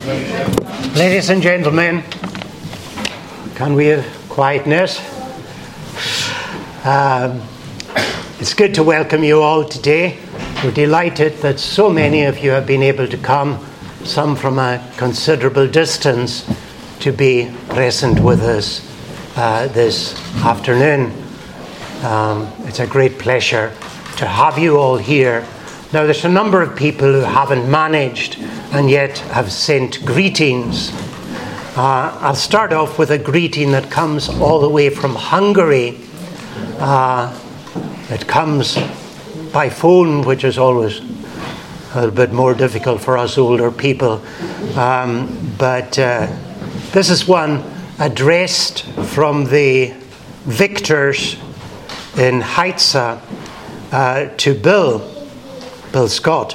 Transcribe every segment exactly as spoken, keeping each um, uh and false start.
Ladies and gentlemen, can we have quietness? Um, it's good to welcome you all today. We're delighted that so many of you have been able to come, some from a considerable distance, to be present with us uh, this afternoon. Um, it's a great pleasure to have you all here. Now, there's a number of people who haven't managed and yet have sent greetings. Uh, I'll start off with a greeting that comes all the way from Hungary. Uh, it comes by phone, which is always a little bit more difficult for us older people. Um, but uh, this is one addressed from the victors in Haitsa uh, to Bill. Bill Scott.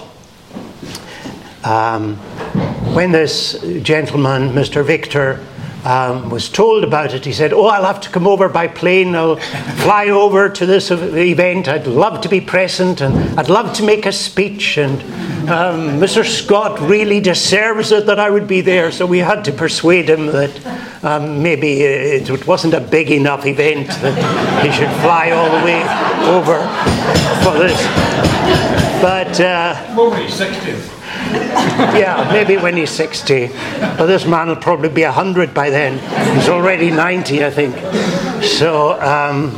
Um, when this gentleman, Mister Victor, um, was told about it, he said, oh, I'll have to come over by plane. I'll fly over to this event. I'd love to be present and I'd love to make a speech. And um, Mister Scott really deserves it that I would be there. So we had to persuade him that um, maybe it wasn't a big enough event that he should fly all the way over for this. But uh, when he's sixty. Yeah, maybe when he's sixty. But this man will probably be one hundred by then. He's already ninety, I think. So, um,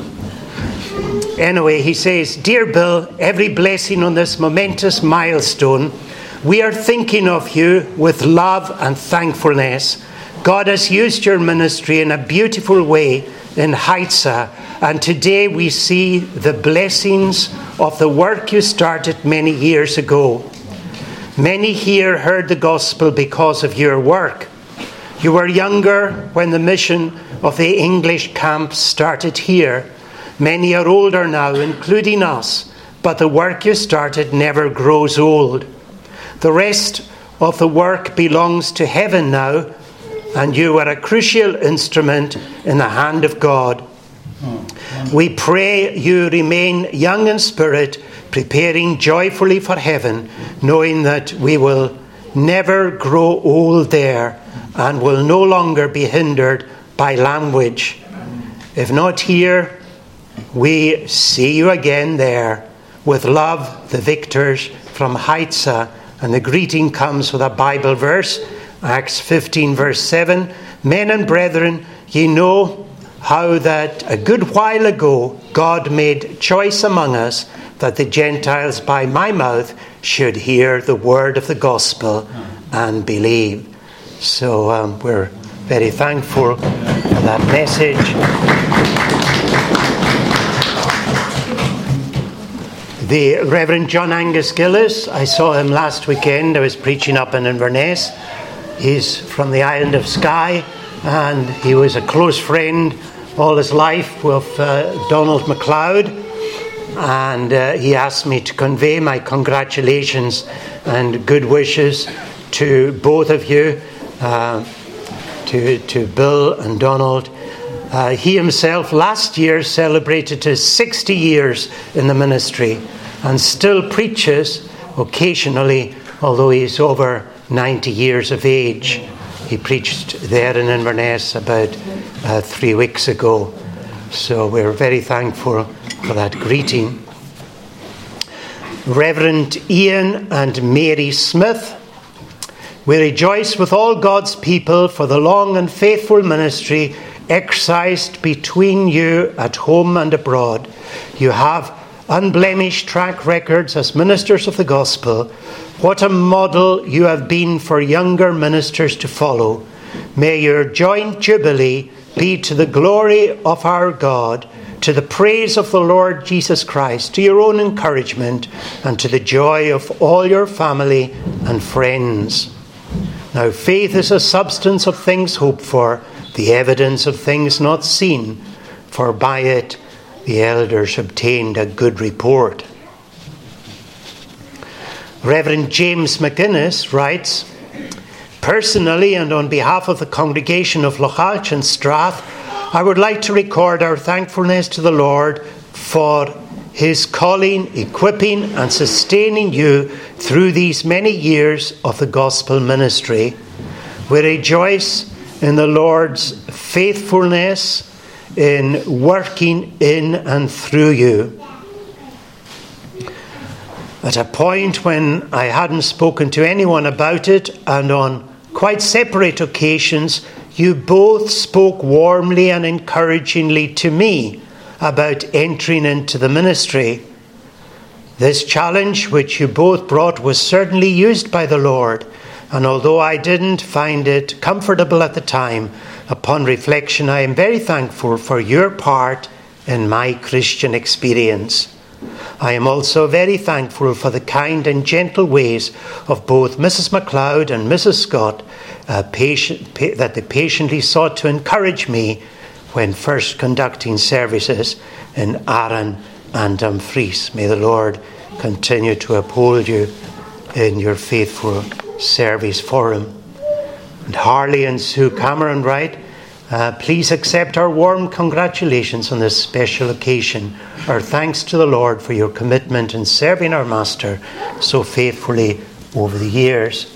anyway, he says, Dear Bill, every blessing on this momentous milestone. We are thinking of you with love and thankfulness. God has used your ministry in a beautiful way in Haitsa, and today we see the blessings of the work you started many years ago. Many here heard the gospel because of your work. You were younger when the mission of the English camp started here. Many are older now, including us, but the work you started never grows old. The rest of the work belongs to heaven now, and you are a crucial instrument in the hand of God. We pray you remain young in spirit, preparing joyfully for heaven, knowing that we will never grow old there and will no longer be hindered by language. If not here, we see you again there. With love, the victors from Haitsa. And the greeting comes with a Bible verse, Acts fifteen verse seven. Men and brethren, ye know how that a good while ago God made choice among us that the Gentiles by my mouth should hear the word of the gospel and believe. So um, we're very thankful for that message. The Reverend John Angus Gillis, I saw him last weekend. I was preaching up in Inverness. He's from the island of Skye, and he was a close friend all his life with uh, Donald MacLeod, and uh, he asked me to convey my congratulations and good wishes to both of you, uh, to, to Bill and Donald. Uh, he himself last year celebrated his sixty years in the ministry and still preaches occasionally, although he's over ninety years of age. He preached there in Inverness about uh, three weeks ago. So we're very thankful for that greeting. Reverend Ian and Mary Smith, we rejoice with all God's people for the long and faithful ministry exercised between you at home and abroad. You have unblemished track records as ministers of the gospel. What a model you have been for younger ministers to follow. May your joint jubilee be to the glory of our God, to the praise of the Lord Jesus Christ, to your own encouragement, and to the joy of all your family and friends. Now faith is a substance of things hoped for, the evidence of things not seen, for by it the elders obtained a good report. Reverend James McGuinness writes, personally and on behalf of the congregation of Lochalch and Strath, I would like to record our thankfulness to the Lord for his calling, equipping and sustaining you through these many years of the gospel ministry. We rejoice in the Lord's faithfulness in working in and through you. At a point when I hadn't spoken to anyone about it, and on quite separate occasions, you both spoke warmly and encouragingly to me about entering into the ministry. This challenge which you both brought was certainly used by the Lord, and although I didn't find it comfortable at the time, upon reflection I am very thankful for your part in my Christian experience. I am also very thankful for the kind and gentle ways of both Missus MacLeod and Missus Scott, uh, patient, pa- that they patiently sought to encourage me when first conducting services in Arran and Dumfries. May the Lord continue to uphold you in your faithful service for him. And Harley and Sue Cameron Wright, uh, please accept our warm congratulations on this special occasion. Our thanks to the Lord for your commitment in serving our Master so faithfully over the years.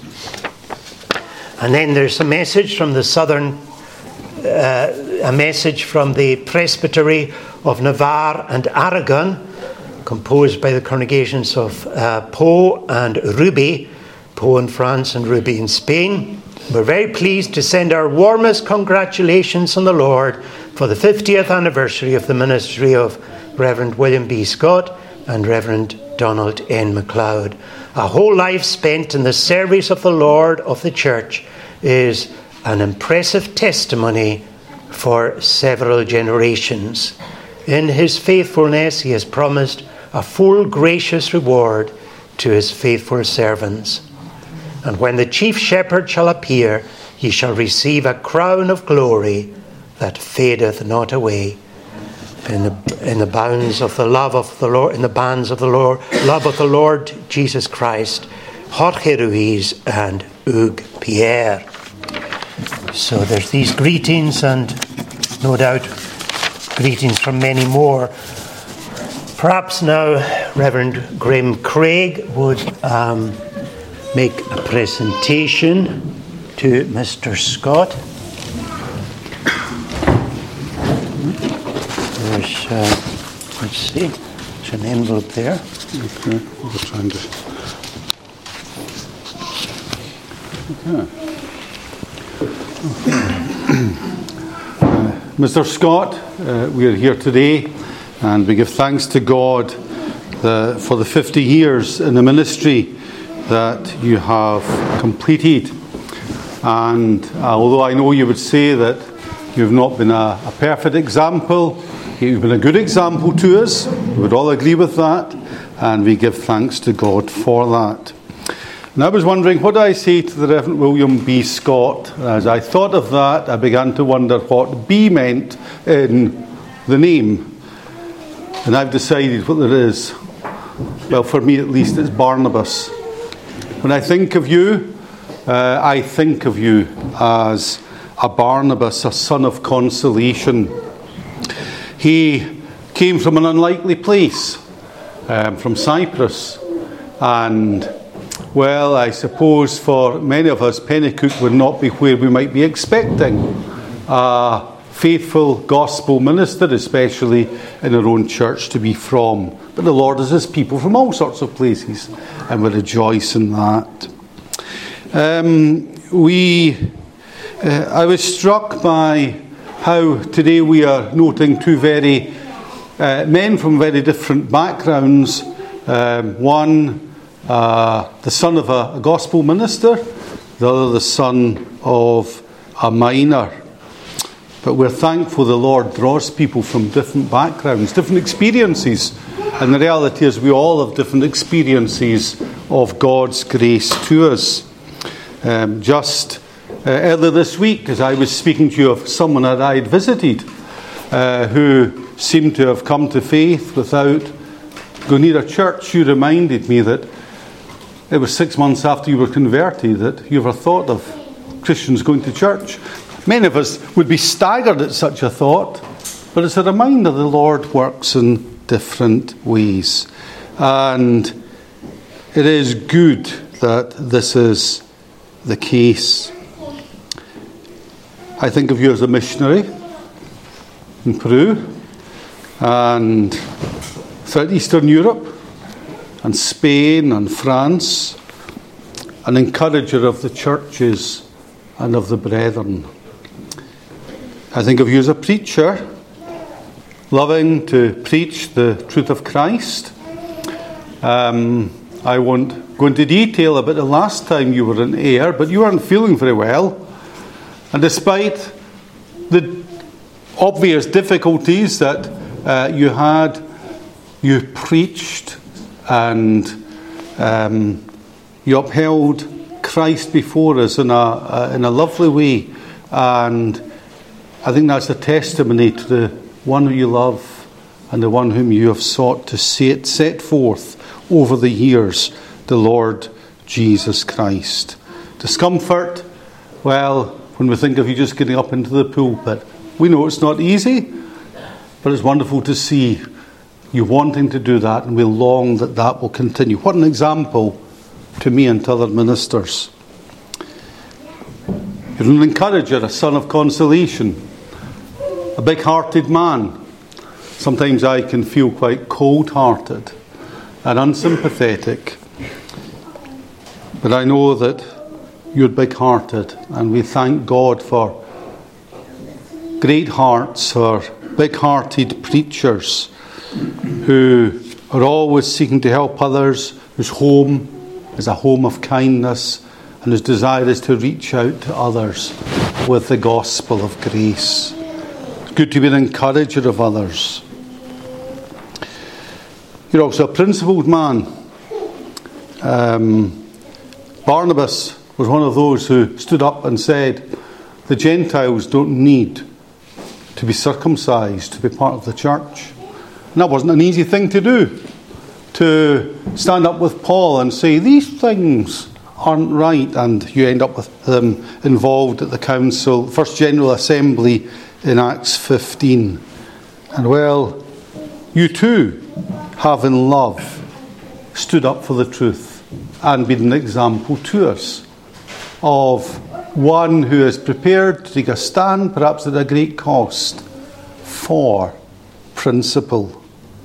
And then there's a message from the Southern, uh, a message from the Presbytery of Navarre and Aragon, composed by the congregations of uh, Pau and Ruby, Pau in France and Ruby in Spain. We're very pleased to send our warmest congratulations on the Lord for the fiftieth anniversary of the ministry of Reverend William B. Scott and Reverend Donald N. MacLeod. A whole life spent in the service of the Lord of the Church is an impressive testimony for several generations. In his faithfulness, he has promised a full gracious reward to his faithful servants. And when the chief shepherd shall appear, he shall receive a crown of glory that fadeth not away. In the, in the bounds of the love of the Lord, in the bands of the Lord, love of the Lord Jesus Christ, Jorge Ruiz and Hugues Pierre. So there's these greetings, and no doubt greetings from many more. Perhaps now Reverend Graham Craig would um, make a presentation to Mister Scott. There's, uh, let's see, there's an envelope there. Okay, I'm just trying to. Okay. uh, Mister Scott, uh, we are here today, and we give thanks to God the, for the fifty years in the ministry that you have completed. And uh, although I know you would say that you've not been a, a perfect example, you've been a good example to us. We would all agree with that, and we give thanks to God for that. And I was wondering, what do I say to the Reverend William B. Scott? As I thought of that, I began to wonder what B meant in the name. And I've decided what there is. Well, for me at least, it's Barnabas. When I think of you, uh, I think of you as a Barnabas, a son of consolation. He came from an unlikely place, um, from Cyprus, and well, I suppose for many of us, Pennycook would not be where we might be expecting a faithful gospel minister, especially in our own church, to be from. But the Lord has his people from all sorts of places, and we rejoice in that. Um, we, uh, I was struck by how today we are noting two very uh, men from very different backgrounds. Um, one, uh, the son of a, a gospel minister, the other, the son of a miner. But we're thankful the Lord draws people from different backgrounds, different experiences. And the reality is we all have different experiences of God's grace to us. Um, just uh, earlier this week, as I was speaking to you of someone that I had visited, uh, who seemed to have come to faith without going near a church, you reminded me that it was six months after you were converted that you ever thought of Christians going to church. Many of us would be staggered at such a thought, but it's a reminder the Lord works in different ways. And it is good that this is the case. I think of you as a missionary in Peru and throughout Eastern Europe and Spain and France, an encourager of the churches and of the brethren. I think of you as a preacher, loving to preach the truth of Christ. Um, I won't go into detail about the last time you were in Ayr, but you weren't feeling very well. And despite the obvious difficulties that uh, you had, you preached and um, you upheld Christ before us in a, uh, in a lovely way. And I think that's a testimony to the one who you love and the one whom you have sought to set, set forth over the years, the Lord Jesus Christ. Discomfort, well, when we think of you just getting up into the pulpit, we know it's not easy, but it's wonderful to see you wanting to do that, and we long that that will continue. What an example to me and to other ministers. You're an encourager, a son of consolation, a big-hearted man. Sometimes I can feel quite cold-hearted and unsympathetic, but I know that you're big-hearted, and we thank God for great hearts, for big-hearted preachers who are always seeking to help others, whose home is a home of kindness, and whose desire is to reach out to others with the gospel of grace. It's good to be an encourager of others. You're also a principled man. Um, Barnabas was one of those who stood up and said, the Gentiles don't need to be circumcised to be part of the church. And that wasn't an easy thing to do, to stand up with Paul and say, these things aren't right, and you end up with them involved at the council, First General Assembly in Acts fifteen. And well, you too have in love stood up for the truth and been an example to us of one who is prepared to take a stand, perhaps at a great cost, for principle.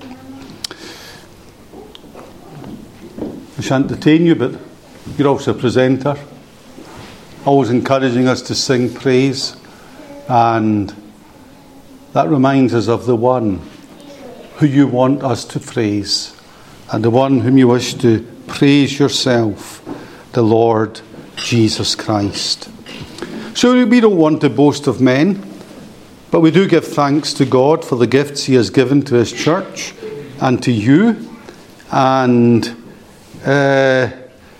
I shan't detain you, but you're also a presenter, always encouraging us to sing praise, and that reminds us of the one who you want us to praise, and the one whom you wish to praise yourself, the Lord Jesus Christ. So we don't want to boast of men, but we do give thanks to God for the gifts he has given to his church and to you. And uh,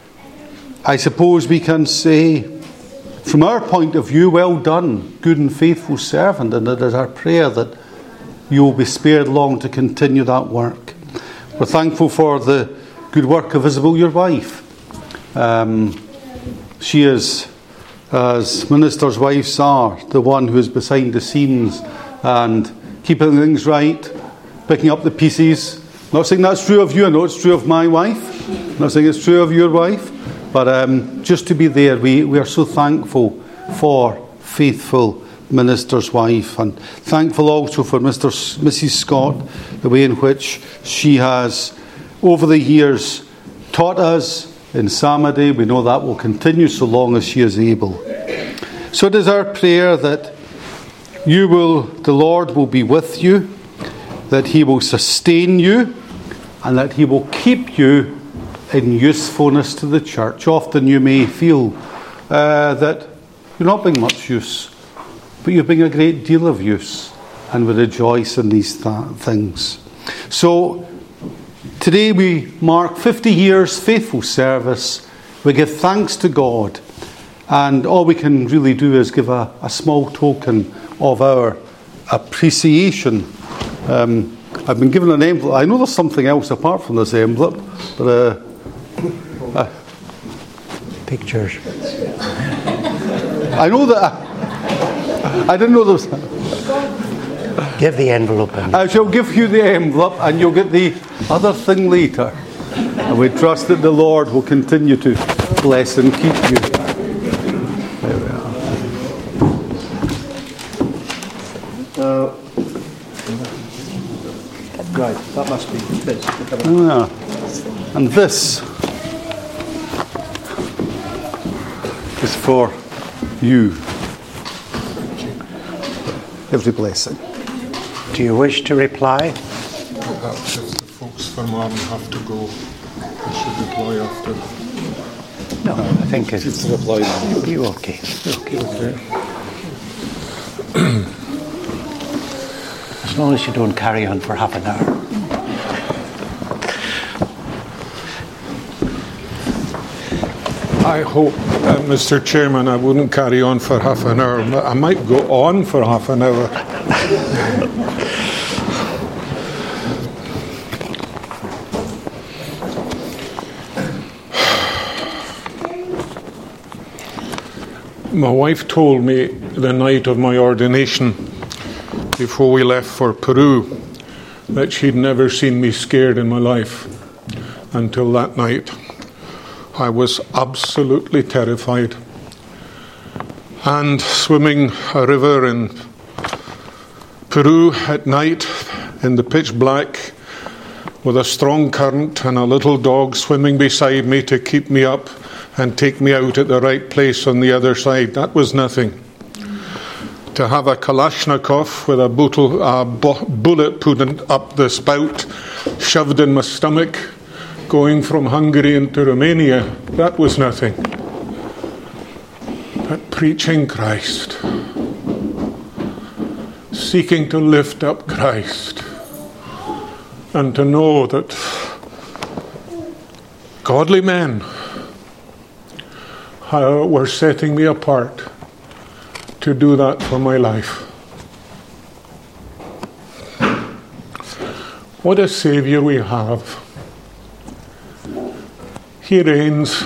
I suppose we can say, from our point of view, well done, good and faithful servant. And it is our prayer that you will be spared long to continue that work. We're thankful for the good work of Isabel, your wife. Um, she is, as ministers' wives are, the one who is behind the scenes and keeping things right, picking up the pieces. Not saying that's true of you, I know it's true of my wife. Not saying it's true of your wife. But um, just to be there, we, we are so thankful for faithful minister's wife, and thankful also for Mister S- Missus Scott, the way in which she has, over the years, taught us in Psalmody. We know that will continue so long as she is able. So it is our prayer that you will, the Lord will be with you, that he will sustain you, and that he will keep you in usefulness to the church. Often you may feel uh, that you're not being much use, but you're being a great deal of use, and we rejoice in these th- things. So today we mark fifty years faithful service. We give thanks to God, and all we can really do is give a, a small token of our appreciation. Um, I've been given an envelope. I know there's something else apart from this envelope, but uh, uh, Pictures. I know that. I, I didn't know there was. Give the envelope in. I shall give you the envelope, and you'll get the other thing later. And we trust that the Lord will continue to bless and keep you. There we are. Uh, right, that must be this. Ah, and this is for you. Every blessing. Do you wish to reply? Perhaps if the folks from Arden have to go, I should reply after. No, I think it's... It's reply. You okay? Okay. Okay. As long as you don't carry on for half an hour. I hope, uh, Mister Chairman, I wouldn't carry on for half an hour. I might go on for half an hour. My wife told me the night of my ordination, before we left for Peru, that she'd never seen me scared in my life until that night. I was absolutely terrified. And swimming a river in Peru at night in the pitch black with a strong current and a little dog swimming beside me to keep me up and take me out at the right place on the other side, that was nothing. To have a Kalashnikov with a, bottle, a bu- bullet put in, up the spout, shoved in my stomach, going from Hungary into Romania, that was nothing. But preaching Christ, seeking to lift up Christ, and to know that godly men uh, were setting me apart to do that for my life. What a Saviour we have. He reigns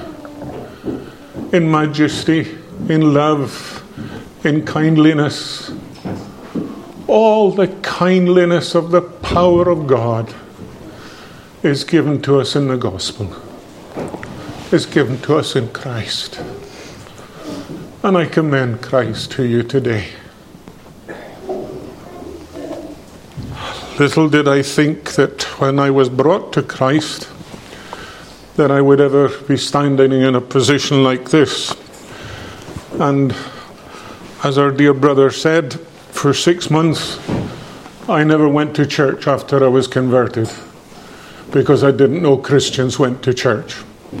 in majesty, in love, in kindliness. All the kindliness of the power of God is given to us in the gospel, is given to us in Christ. And I commend Christ to you today. Little did I think that when I was brought to Christ, that I would ever be standing in a position like this. And as our dear brother said, for six months I never went to church after I was converted, because I didn't know Christians went to church.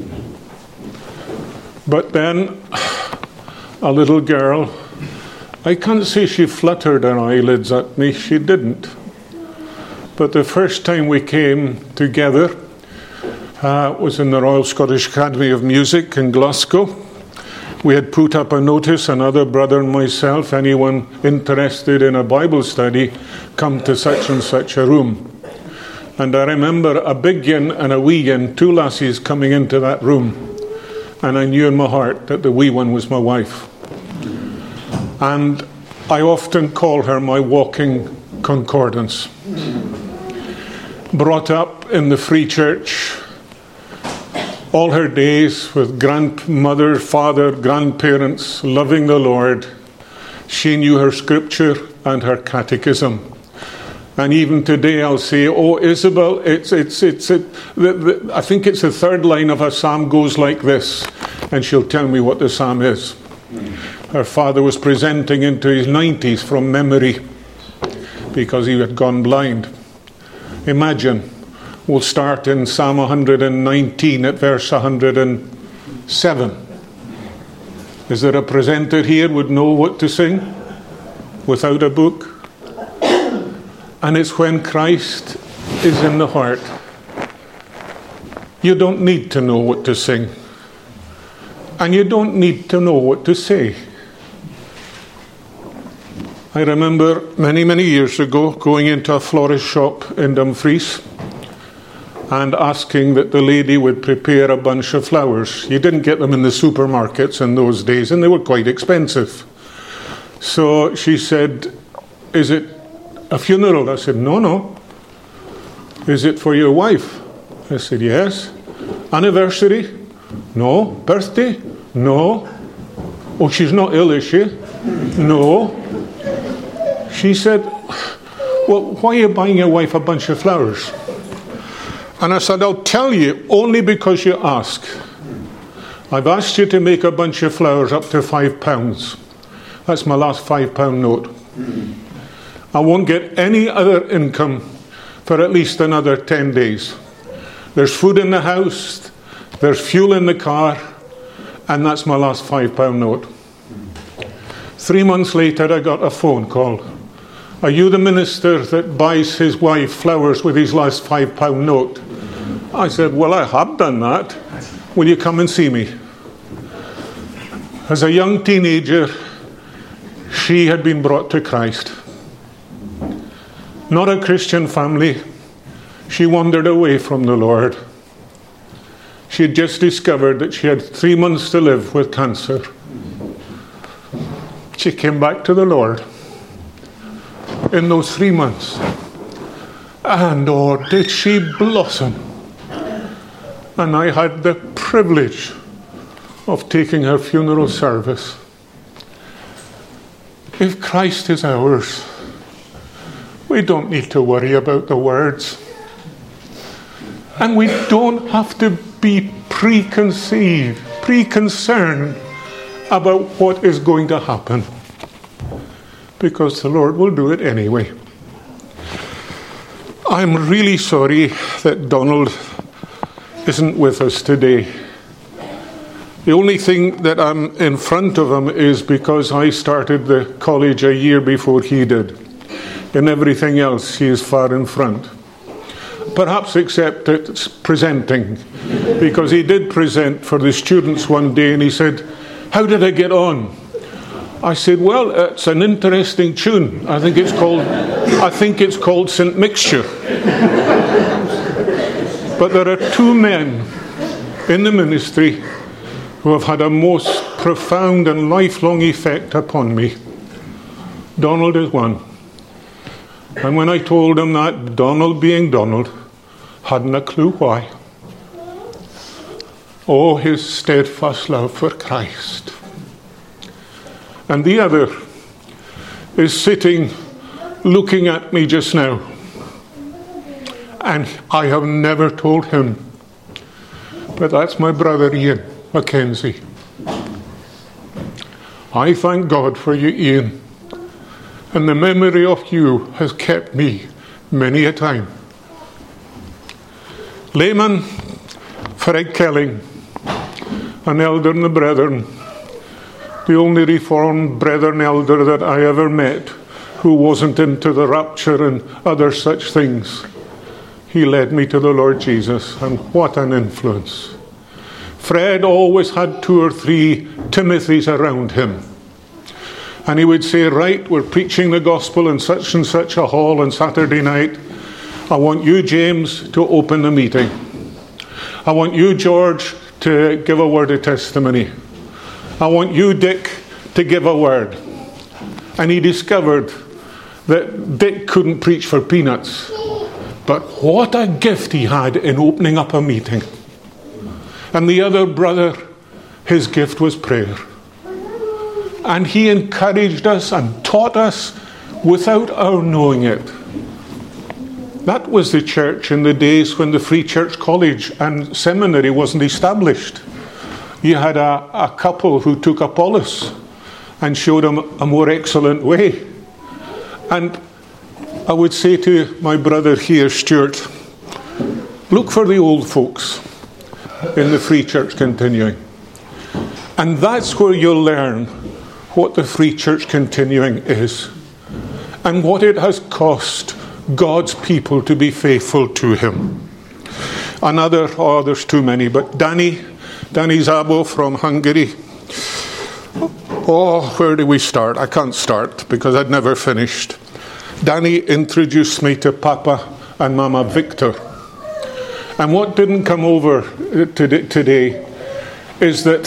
But then a little girl, I can't say she fluttered her eyelids at me, she didn't. But the first time we came together uh, was in the Royal Scottish Academy of Music in Glasgow. We had put up a notice, another brother and myself, anyone interested in a Bible study, come to such and such a room. And I remember a big yin and a wee yin, two lassies coming into that room. And I knew in my heart that the wee one was my wife. And I often call her my walking concordance. Brought up in the Free Church, all her days with grandmother, father, grandparents, loving the Lord. She knew her scripture and her catechism. And even today I'll say, oh, Isabel, it's, it's, it's, it, the, the, I think it's the third line of a psalm goes like this. And she'll tell me what the psalm is. Her father was presenting into his nineties from memory because he had gone blind. Imagine, we'll start in Psalm one hundred nineteen at verse one hundred seven. Is there a presenter here who would know what to sing without a book? And it's when Christ is in the heart. You don't need to know what to sing. And you don't need to know what to say. I remember many, many years ago going into a florist shop in Dumfries and asking that the lady would prepare a bunch of flowers. You didn't get them in the supermarkets in those days, and they were quite expensive. So she said, is it a funeral? I said, no, no. Is it for your wife? I said, yes. Anniversary? No. Birthday? No. Oh, she's not ill, is she? No. She said, well, why are you buying your wife a bunch of flowers? And I said, I'll tell you, only because you ask. I've asked you to make a bunch of flowers up to five pounds. That's my last five pound note. I won't get any other income for at least another ten days. There's food in the house, there's fuel in the car, and that's my last five pound note. Three months later, I got a phone call. Are you the minister that buys his wife flowers with his last five pound note? I said, well, I have done that. Will you come and see me? As a young teenager, she had been brought to Christ. Not a Christian family. She wandered away from the Lord. She had just discovered that she had three months to live with cancer. She came back to the Lord in those three months. And oh, did she blossom. And I had the privilege of taking her funeral service. If Christ is ours, we don't need to worry about the words. And we don't have to be preconceived, preconcerned about what is going to happen. Because the Lord will do it anyway. I'm really sorry that Donald isn't with us today. The only thing that I'm in front of him is because I started the college a year before he did. In everything else, he is far in front. Perhaps except at presenting, because he did present for the students one day and he said, how did I get on? I said, well, it's an interesting tune. I think it's called, I think it's called Saint Mixture. But there are two men in the ministry who have had a most profound and lifelong effect upon me. Donald is one. And when I told him that, Donald being Donald, hadn't a clue why. Oh, his steadfast love for Christ. And the other is sitting looking at me just now. And I have never told him. But that's my brother Ian Mackenzie. I thank God for you, Ian. And the memory of you has kept me many a time. Layman Fred Kelling, an elder in the brethren, the only reformed brethren elder that I ever met who wasn't into the rapture and other such things. He led me to the Lord Jesus, and what an influence. Fred always had two or three Timothys around him. And he would say, right, we're preaching the gospel in such and such a hall on Saturday night. I want you, James, to open the meeting. I want you, George, to give a word of testimony. I want you, Dick, to give a word. And he discovered that Dick couldn't preach for peanuts. But what a gift he had in opening up a meeting. And the other brother, his gift was prayer. And he encouraged us and taught us without our knowing it. That was the church in the days when the Free Church College and Seminary wasn't established. You had a, a couple who took Apollos and showed him a more excellent way. And I would say to my brother here, Stuart, look for the old folks in the Free Church Continuing. And that's where you'll learn what the Free Church Continuing is and what it has cost God's people to be faithful to him. Another, oh, there's too many, but Danny, Danny Zabo from Hungary. Oh, where do we start? I can't start because I'd never finished. Danny introduced me to Papa and Mama Victor. And what didn't come over today is that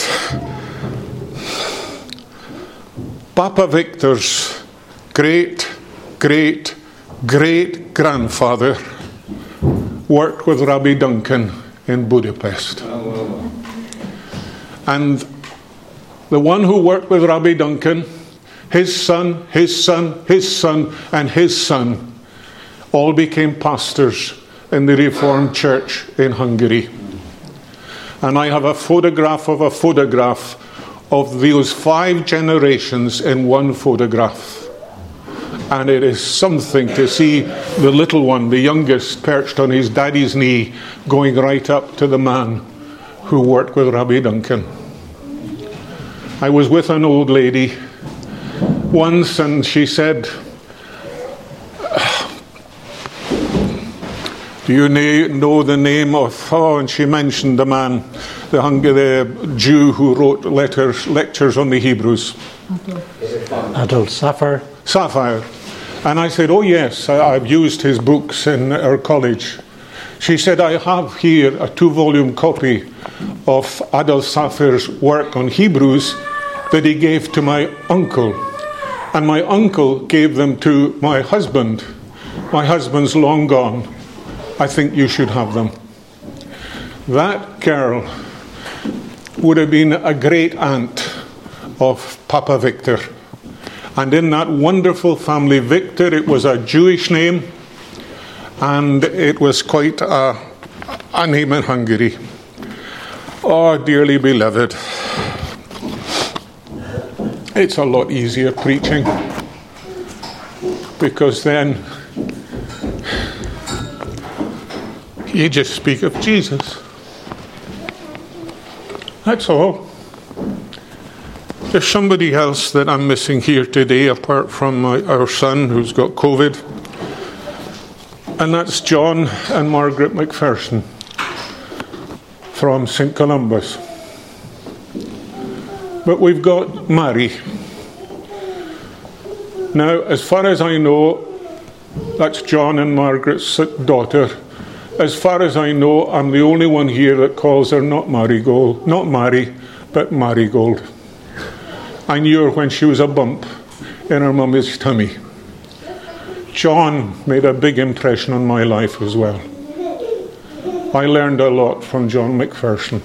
Papa Victor's great, great, great grandfather worked with Rabbi Duncan in Budapest. And the one who worked with Rabbi Duncan His son, his son, his son, and his son all became pastors in the Reformed Church in Hungary. And I have a photograph of a photograph of those five generations in one photograph. And it is something to see the little one, the youngest, perched on his daddy's knee, going right up to the man who worked with Rabbi Duncan. I was with an old lady once, and she said, do you na- know the name of, oh, and she mentioned the man, the, Hung- the Jew who wrote letters, lectures on the Hebrews. Adolf Sapphire. Sapphire. And I said, oh yes, I, I've used his books in our college. She said, I have here a two-volume copy of Adolf Sapphire's work on Hebrews that he gave to my uncle. And my uncle gave them to my husband. My husband's long gone. I think you should have them. That girl would have been a great aunt of Papa Victor. And in that wonderful family, Victor, it was a Jewish name, and it was quite a, a name in Hungary. Oh, dearly beloved, it's a lot easier preaching, because then you just speak of Jesus. That's all. There's somebody else that I'm missing here today, apart from my, our son who's got COVID. And that's John and Margaret McPherson from Saint Columba's. But we've got Mary. Now, as far as I know, that's John and Margaret's daughter. As far as I know, I'm the only one here that calls her not Marigold, not Mary, but Marigold. I knew her when she was a bump in her mummy's tummy. John made a big impression on my life as well. I learned a lot from John McPherson.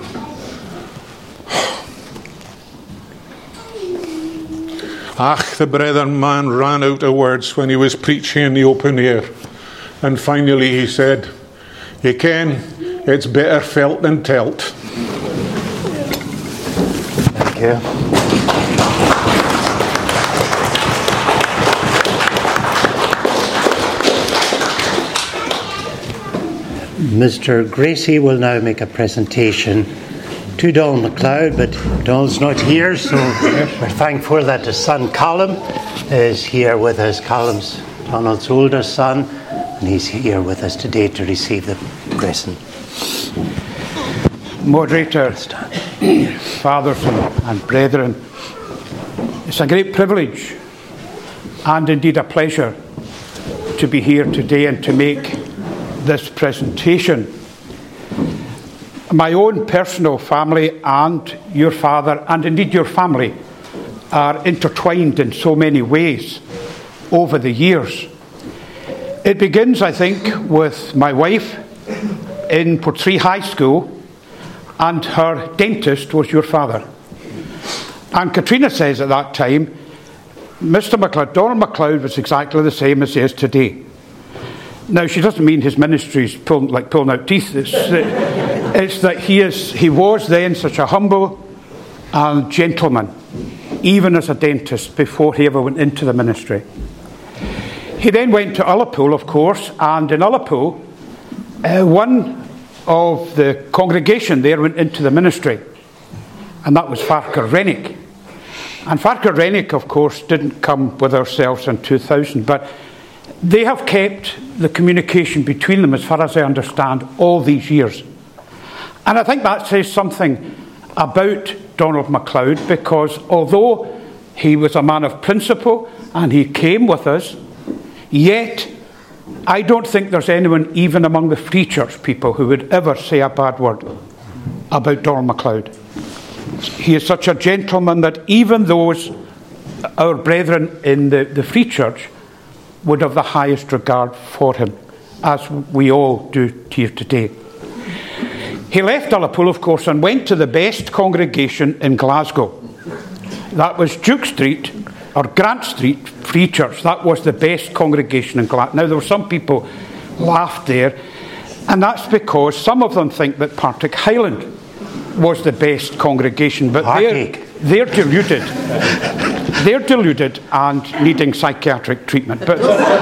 Ach, the brethren man ran out of words when he was preaching in the open air. And finally he said, you ken, it's better felt than telt. Thank you. Mister Gracie will now make a presentation to Donald MacLeod, but Donald's not here, so we're thankful that his son Callum is here with us. Callum's Donald's older son, and he's here with us today to receive the present. Moderator, fathers and, and brethren, it's a great privilege and indeed a pleasure to be here today and to make this presentation. My own personal family and your father, and indeed your family, are intertwined in so many ways over the years. It begins, I think, with my wife in Portree High School, and her dentist was your father. And Katrina says at that time, Mister MacLeod, Donald MacLeod was exactly the same as he is today. Now, she doesn't mean his ministry is pull, like pulling out teeth. It's, it's that he is, he was then such a humble and gentleman, even as a dentist, before he ever went into the ministry. He then went to Ullapool, of course, and in Ullapool, uh, one of the congregation there went into the ministry, and that was Farquhar Rennick. And Farquhar Rennick, of course, didn't come with ourselves in two thousand, but they have kept the communication between them, as far as I understand, all these years. And I think that says something about Donald MacLeod, because although he was a man of principle and he came with us, yet I don't think there's anyone, even among the Free Church people, who would ever say a bad word about Donald MacLeod. He is such a gentleman that even those, our brethren in the, the Free Church, would have the highest regard for him, as we all do here today. He left Ullapool, of course, and went to the best congregation in Glasgow. That was Duke Street, or Grant Street Free Church, that was the best congregation in Glasgow. Now, there were some people laughed there, and that's because some of them think that Partick Highland was the best congregation, but they're, they're deluded. They're deluded and needing psychiatric treatment. But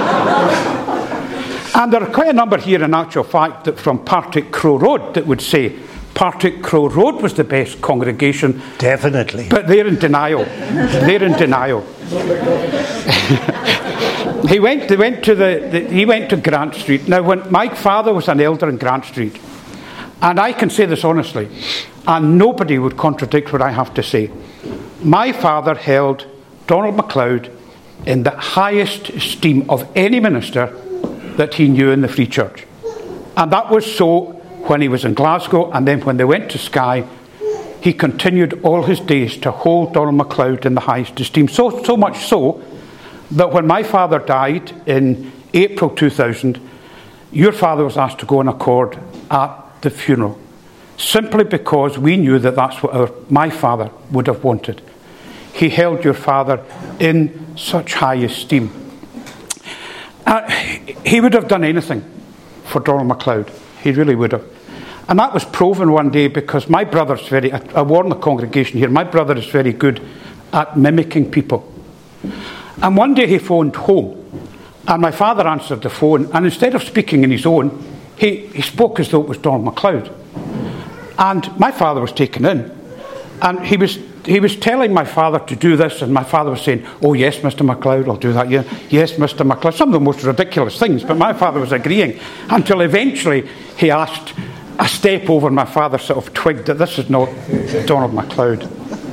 and there are quite a number here, in actual fact, that from Partick Crow Road that would say Partick Crow Road was the best congregation. Definitely. But they're in denial. They're in denial. he went. They went to the, the. He went to Grant Street. Now, when my father was an elder in Grant Street, and I can say this honestly, and nobody would contradict what I have to say. My father held Donald MacLeod in the highest esteem of any minister that he knew in the Free Church. And that was so when he was in Glasgow, and then when they went to Skye, he continued all his days to hold Donald MacLeod in the highest esteem. So, so much so that when my father died in April two thousand, your father was asked to go on accord at the funeral, simply because we knew that that's what our, my father would have wanted. He held your father in such high esteem. Uh, he would have done anything for Donald MacLeod. He really would have. And that was proven one day because my brother's very, I, I warn the congregation here, my brother is very good at mimicking people. And one day he phoned home, and my father answered the phone, and instead of speaking in his own, he, he spoke as though it was Donald MacLeod. And my father was taken in, and he was he was telling my father to do this, and my father was saying, "Oh yes, Mister MacLeod, I'll do that. Yeah, yes, Mister MacLeod." Some of the most ridiculous things, but my father was agreeing until eventually he asked a step over, and my father sort of twigged that this is not Donald MacLeod.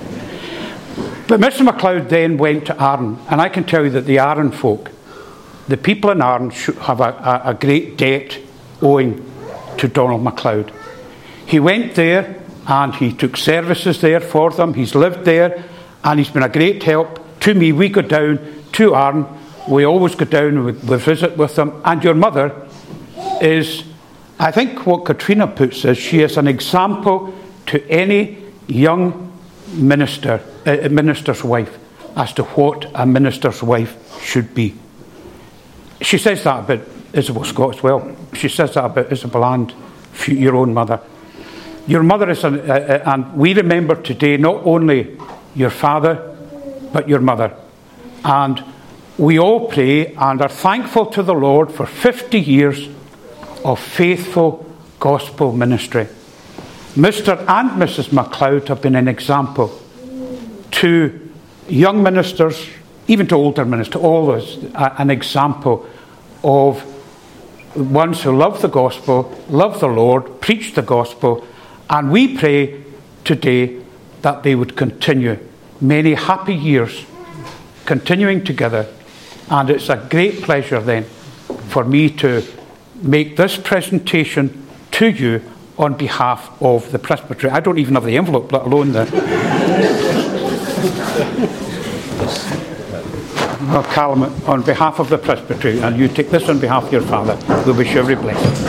But Mister MacLeod then went to Arran, and I can tell you that the Arran folk, the people in Arran, should have a, a, a great debt owing to Donald MacLeod. He went there and he took services there for them. He's lived there and he's been a great help to me. We go down to Arran. We always go down and we, we visit with them. And your mother is, I think what Katrina puts is, she is an example to any young minister, a minister's wife, as to what a minister's wife should be. She says that about Isabel Scott as well. She says that about Isabel and your own mother. Your mother is, an, uh, uh, and we remember today not only your father, but your mother. And we all pray and are thankful to the Lord for fifty years of faithful gospel ministry. Mister and Missus MacLeod have been an example to young ministers, even to older ministers, always an example of ones who love the gospel, love the Lord, preach the gospel, and we pray today that they would continue many happy years continuing together. And it's a great pleasure then for me to make this presentation to you on behalf of the Presbytery. I don't even have the envelope, let alone the... Well, Callum, on behalf of the Presbytery, and you take this on behalf of your father, we wish you every blessing.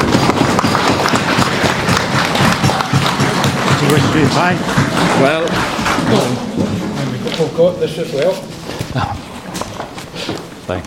Do you wish to do fine? Well, we've got this as well. Thank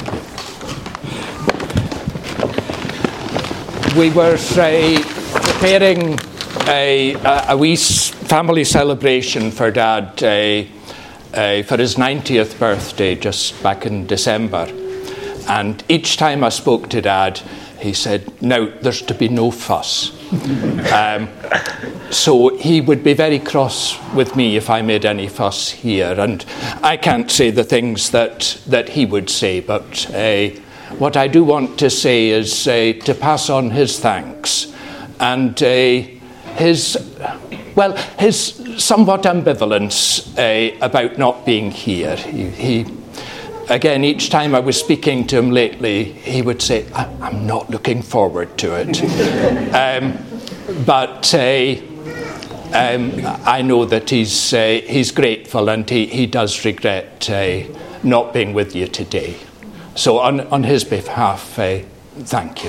you. We were uh, preparing a, a, a wee family celebration for Dad uh, uh, for his ninetieth birthday just back in December. And each time I spoke to Dad, he said, "Now, there's to be no fuss." um, so he would be very cross with me if I made any fuss here. And I can't say the things that, that he would say, but uh, what I do want to say is uh, to pass on his thanks and uh, his, well, his somewhat ambivalence uh, about not being here. He, he Again, each time I was speaking to him lately, he would say, "I'm not looking forward to it." um, but uh, um, I know that he's uh, he's grateful, and he, he does regret uh, not being with you today. So on, on his behalf, uh, thank you.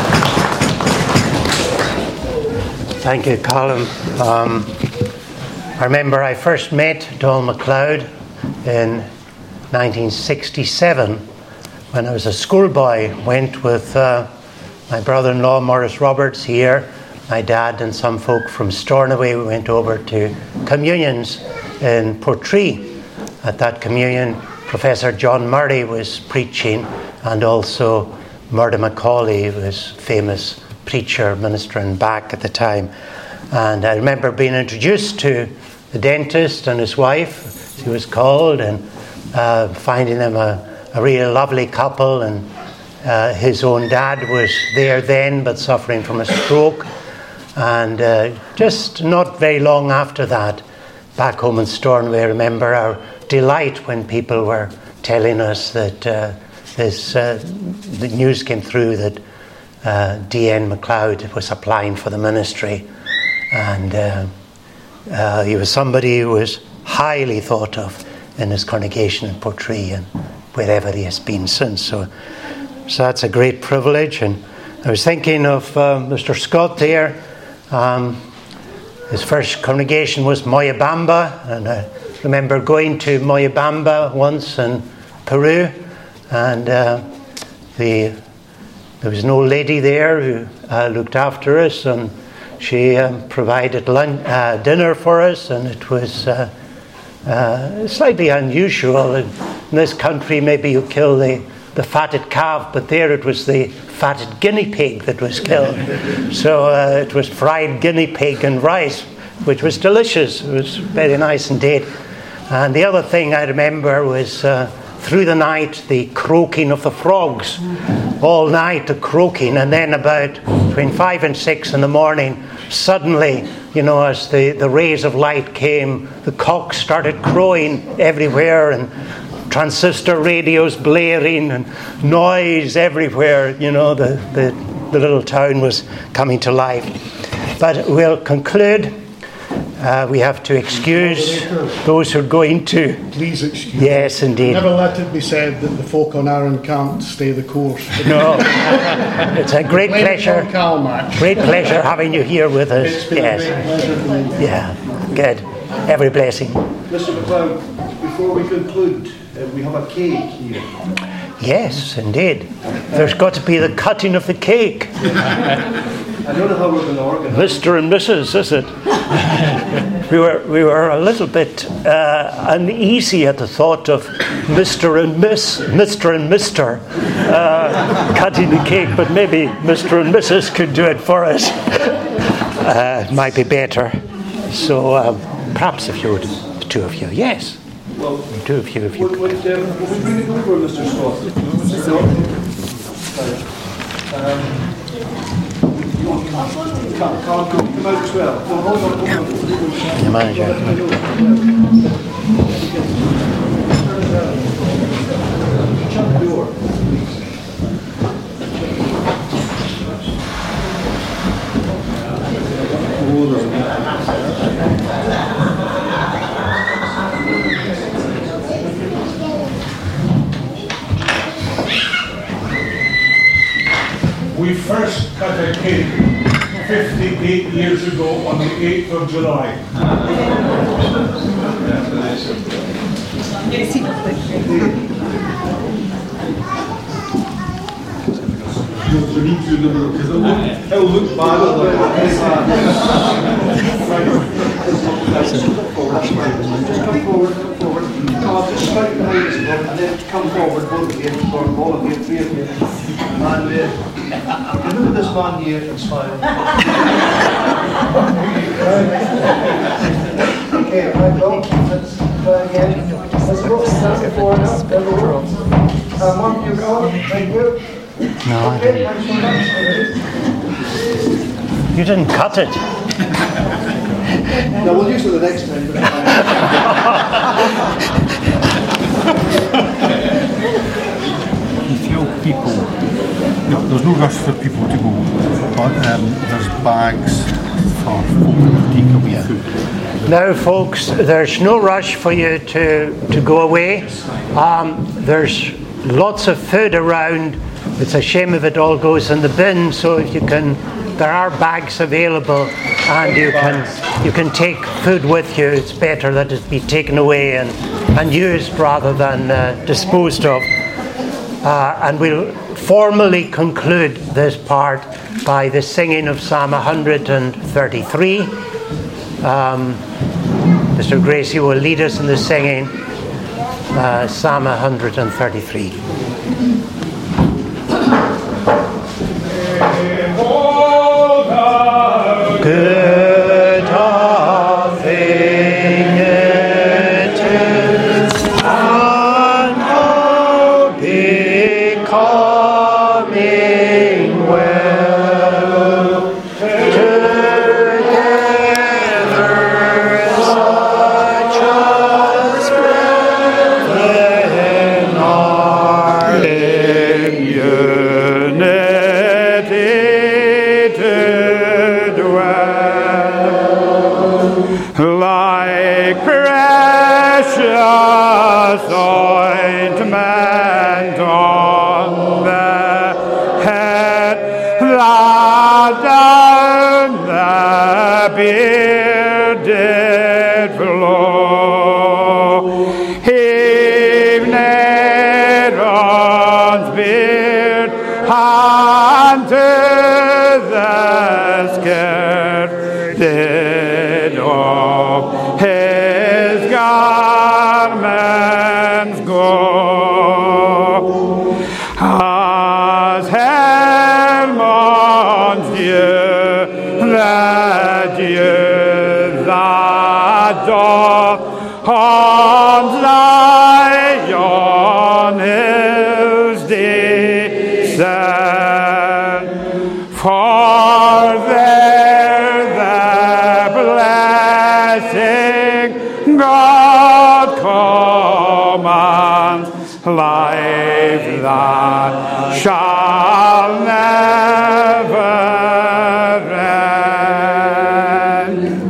Thank you, Colin. Um, I remember I first met Donald MacLeod in nineteen sixty-seven when I was a schoolboy. Went with uh, my brother-in-law Maurice Roberts here, my dad and some folk from Stornoway. We went over to communions in Portree. At that communion, Professor John Murray was preaching, and also Murdo Macaulay was famous preacher, ministering back at the time. And I remember being introduced to the dentist and his wife, as he was called, and uh, finding them a, a really lovely couple. And uh, his own dad was there then, but suffering from a stroke. And uh, just not very long after that, back home in Stornoway, I remember our delight when people were telling us that uh, this uh, the news came through that uh, D N MacLeod was applying for the ministry. And uh, uh, he was somebody who was highly thought of in his congregation in Portree and wherever he has been since. So, so that's a great privilege. And I was thinking of uh, Mister Scott there. Um, his first congregation was Moyobamba, and I remember going to Moyobamba once in Peru, and uh, the, there was an old lady there who uh, looked after us, and she um, provided lunch, uh, dinner for us, and it was uh, uh, slightly unusual. In, in this country, maybe you kill the, the fatted calf, but there it was the fatted guinea pig that was killed. So uh, it was fried guinea pig and rice, which was delicious. It was very nice indeed. And the other thing I remember was uh, through the night, the croaking of the frogs. All night the croaking, and then about between five and six in the morning, suddenly, you know, as the, the rays of light came, the cocks started crowing everywhere, and transistor radios blaring, and noise everywhere. You know, the, the, the little town was coming to life. But we'll conclude. Uh, we have to excuse those who are going to. Please excuse. Yes, indeed. Never let it be said that the folk on Arran can't stay the course. No. It's a great pleasure. Great pleasure having you here with us. It's been yes. a great pleasure for me. Yeah, good. Every blessing. Mister MacLeod, before we conclude, uh, we have a cake here. Yes, indeed. There's got to be the cutting of the cake. I don't know how we're going to organise. Mister and Missus, is it? we were we were a little bit uh, uneasy at the thought of Mister and Miss, Mister and Mister uh, cutting the cake, but maybe Mister and Missus could do it for us. Uh, it might be better. So um, perhaps if you would, the two of you, yes. Well, the two of you, if you would, could. would, um, would we bring it over, Mister Scott? Mister Scott? Um, Can't, can't come out as well. No, hold on, hold on. The manager. Shut the door. We first cut a cake fifty-eight years ago on the eighth of July. It'll look bad on the Just come forward, come forward. Come on, just straight behind us, and then come forward, both of you, or all of you, three of you. And uh, look at this man here and smile. Okay, right, well, let's try again. Let's go, that's forward up, there we go. Uh, Mark, you're going, thank you. No, Okay, thanks so much. you didn't cut it. No, we'll use it the next time. You feel people, no, there's no rush for people to go, but um, there's bags for folk to take away food. Now, folks, there's no rush for you to, to go away. Um, there's lots of food around. It's a shame if it all goes in the bin, so if you can there are bags available, and you can you can take food with you. It's better that it be taken away and, and used rather than uh, disposed of. Uh, and we'll formally conclude this part by the singing of Psalm one hundred thirty-three. Um, Mister Gracie will lead us in the singing, uh, Psalm one hundred thirty-three. Good of it is, and how becoming well together such as brethren are in unity to like precious ointment on the head, that down the beard did flow. Even Aaron's beard unto the skirt did of his garments go, as Hermon's dew, the dew that doth on Zion hills descend. For there the blessing God commands, life that shall never end.